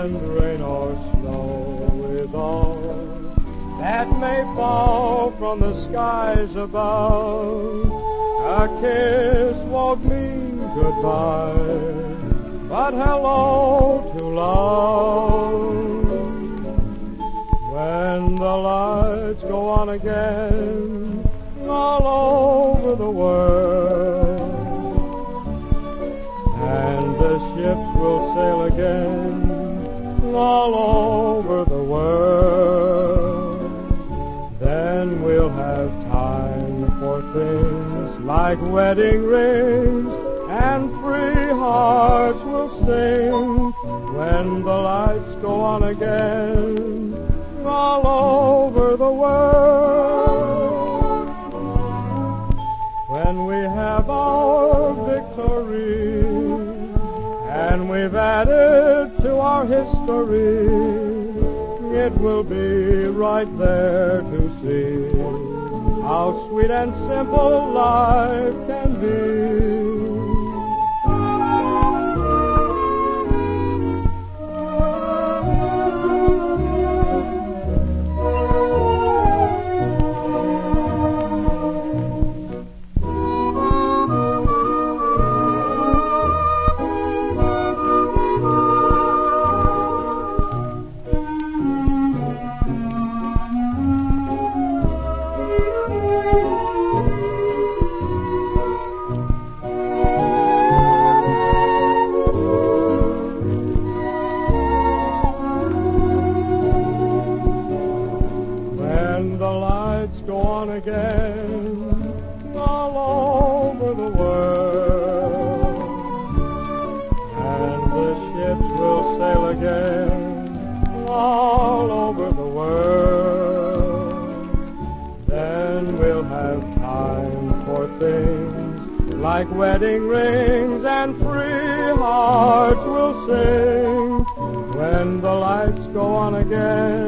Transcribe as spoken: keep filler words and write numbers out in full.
and rain or snow is all that may fall from the skies above. A kiss won't mean goodbye, but hello to love. When the lights go on again all over the world, and the ships will sail again all over the world, then we'll have time for things like wedding rings, and free hearts will sing when the lights go on again all over the world. When we have our victory and we've added to our history, it will be right there to see how sweet and simple life can be. When the lights go on again all over the world, and the ships will sail again all over the world, then we'll have time for things like wedding rings, and free hearts will sing when the lights go on again